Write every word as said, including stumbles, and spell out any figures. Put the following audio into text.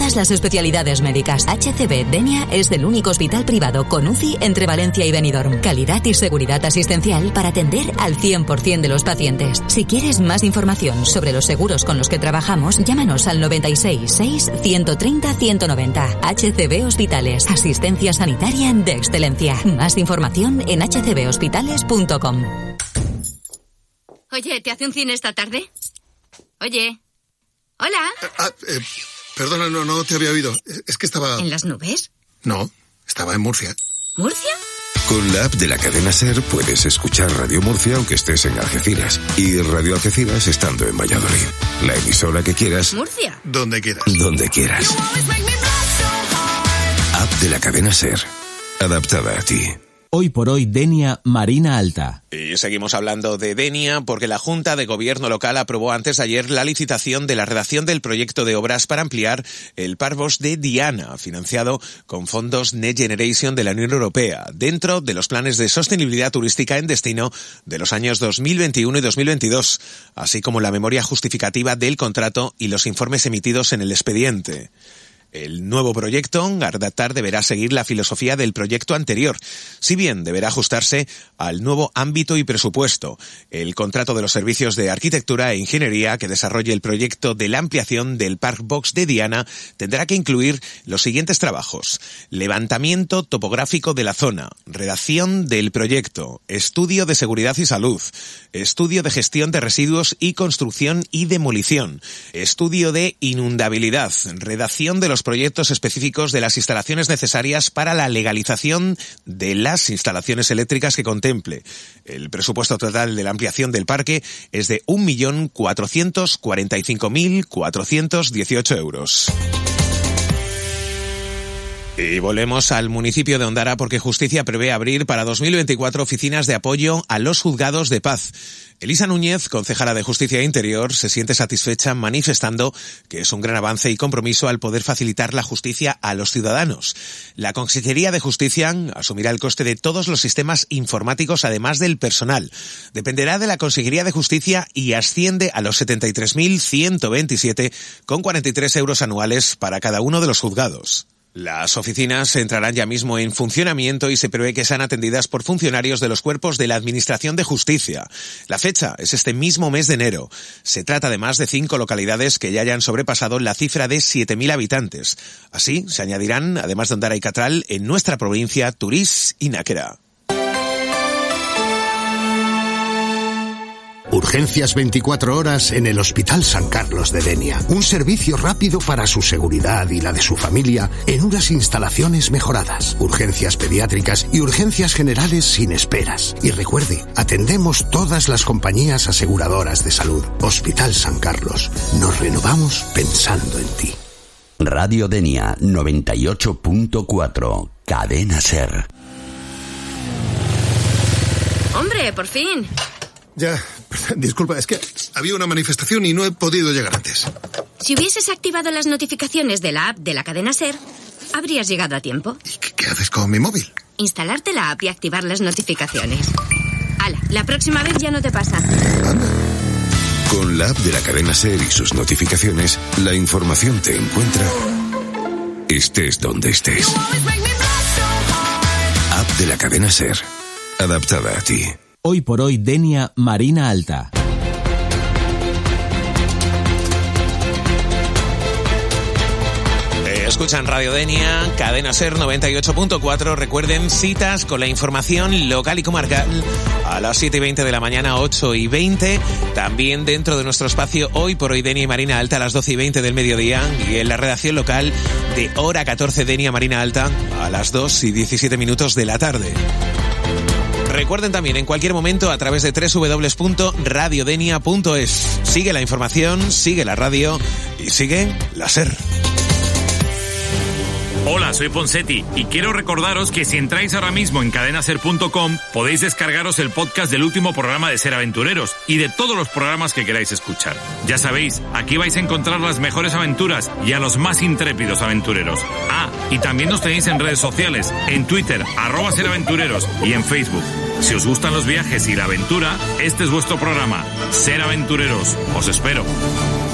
todas las especialidades médicas. H C B Denia es el único hospital privado con U C I entre Valencia y Benidorm. Calidad y seguridad asistencial para atender al cien por ciento de los pacientes. Si quieres más información sobre los seguros con los que trabajamos, llámanos al noventa y seis seis, ciento treinta, ciento noventa. H C B Hospitales. Asistencia sanitaria de excelencia. Más información en h c b hospitales punto com. Oye, ¿te hace un cine esta tarde? Oye. Hola. Ah, eh, perdona, no, no te había oído. Es que estaba... ¿En las nubes? No, estaba en Murcia. ¿Murcia? Con la app de la cadena SER puedes escuchar Radio Murcia aunque estés en Algeciras y Radio Algeciras estando en Valladolid. La emisora que quieras. ¿Murcia? Donde quieras. Donde quieras. App de la cadena SER. Adaptada a ti. Hoy por hoy, Denia Marina Alta. Y seguimos hablando de Denia porque la Junta de Gobierno local aprobó antes de ayer la licitación de la redacción del proyecto de obras para ampliar el Parc Bosch de Diana, financiado con fondos Next Generation de la Unión Europea, dentro de los planes de sostenibilidad turística en destino de los años dos mil veintiuno y dos mil veintidós, así como la memoria justificativa del contrato y los informes emitidos en el expediente. El nuevo proyecto, a redactar, deberá seguir la filosofía del proyecto anterior, si bien deberá ajustarse al nuevo ámbito y presupuesto. El contrato de los servicios de arquitectura e ingeniería que desarrolle el proyecto de la ampliación del Parc Bosch de Diana tendrá que incluir los siguientes trabajos: levantamiento topográfico de la zona, redacción del proyecto, estudio de seguridad y salud, estudio de gestión de residuos y construcción y demolición, estudio de inundabilidad, redacción de los proyectos específicos de las instalaciones necesarias para la legalización de las instalaciones eléctricas que contemple. El presupuesto total de la ampliación del parque es de un millón cuatrocientos cuarenta y cinco mil cuatrocientos dieciocho euros. Y volvemos al municipio de Ondara porque Justicia prevé abrir para dos mil veinticuatro oficinas de apoyo a los juzgados de paz. Elisa Núñez, concejala de Justicia e Interior, se siente satisfecha manifestando que es un gran avance y compromiso al poder facilitar la justicia a los ciudadanos. La Consejería de Justicia asumirá el coste de todos los sistemas informáticos además del personal. Dependerá de la Consejería de Justicia y asciende a los setenta y tres mil ciento veintisiete con cuarenta y tres euros anuales para cada uno de los juzgados. Las oficinas entrarán ya mismo en funcionamiento y se prevé que sean atendidas por funcionarios de los cuerpos de la Administración de Justicia. La fecha es este mismo mes de enero. Se trata además de cinco localidades que ya hayan sobrepasado la cifra de siete mil habitantes. Así se añadirán, además de Ondara y Catral, en nuestra provincia, Turís y Náquera. Urgencias veinticuatro horas en el Hospital San Carlos de Denia. Un servicio rápido para su seguridad y la de su familia en unas instalaciones mejoradas. Urgencias pediátricas y urgencias generales sin esperas. Y recuerde, atendemos todas las compañías aseguradoras de salud. Hospital San Carlos. Nos renovamos pensando en ti. Radio Denia noventa y ocho punto cuatro. Cadena SER. Hombre, por fin. Ya, disculpa, es que había una manifestación y no he podido llegar antes. Si hubieses activado las notificaciones de la app de la cadena SER, habrías llegado a tiempo. ¿Y qué, qué haces con mi móvil? Instalarte la app y activar las notificaciones. Hala, la próxima vez ya no te pasa. Anda. Con la app de la cadena SER y sus notificaciones, la información te encuentra estés donde estés. App de la cadena SER, adaptada a ti. Hoy por hoy, Denia Marina Alta. Escuchan Radio Denia, Cadena SER noventa y ocho punto cuatro. Recuerden, citas con la información local y comarcal a las siete y veinte de la mañana, ocho y veinte. También dentro de nuestro espacio Hoy por Hoy Denia y Marina Alta a las doce y veinte del mediodía. Y en la redacción local de hora catorce Denia Marina Alta a las dos y diecisiete minutos de la tarde. Recuerden también en cualquier momento a través de doble u doble u doble u punto radio denia punto es. Sigue la información, sigue la radio y sigue la SER. Hola, soy Ponsetti y quiero recordaros que si entráis ahora mismo en cadena ser punto com podéis descargaros el podcast del último programa de Ser Aventureros y de todos los programas que queráis escuchar. Ya sabéis, aquí vais a encontrar las mejores aventuras y a los más intrépidos aventureros. Ah, y también nos tenéis en redes sociales, en Twitter, arroba Ser Aventureros y en Facebook. Si os gustan los viajes y la aventura, este es vuestro programa, Ser Aventureros. Os espero.